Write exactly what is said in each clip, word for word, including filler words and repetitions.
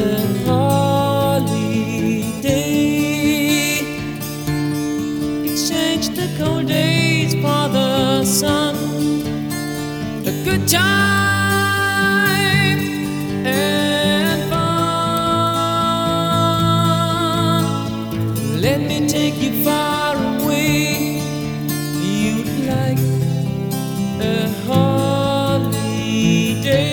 a holiday. Exchange the cold days for the sun. A good time and fun. Let me take you far away. You'd like a holiday.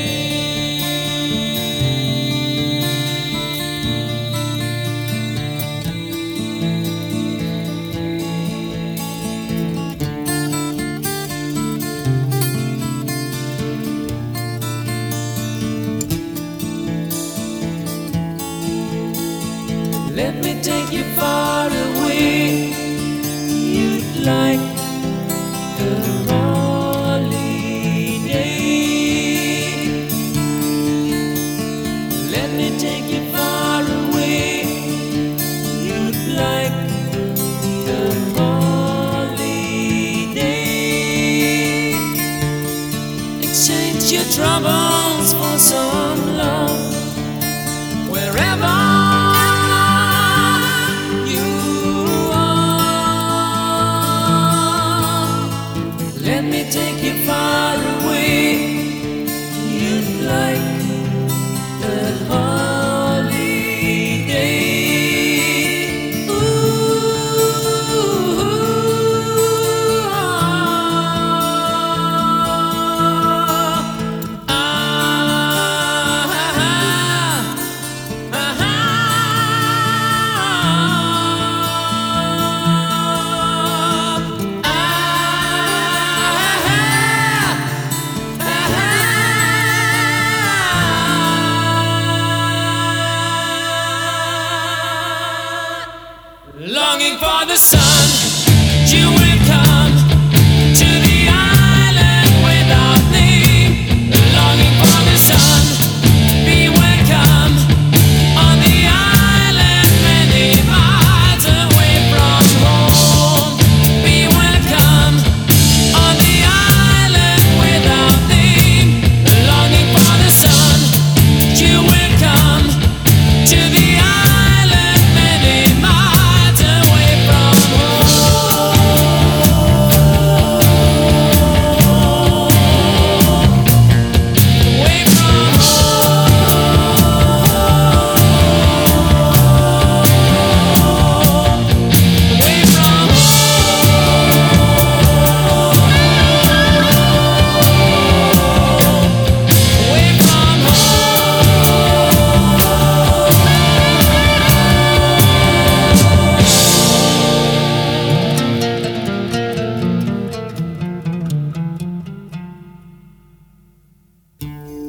Let me take you far away. You'd like a holiday. Let me take you far away. You'd like a holiday. Exchange your troubles for some love. Wherever let me take you far away. You'd like a holiday. Ooh, ah, ah, ah, ah, longing for the sun, you will come to the island without name. Longing for the sun, be welcome on the island many miles away from home. Be welcome on the island without name. Longing for the sun, you will come to the island many miles away from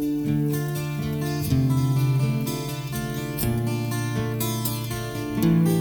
home.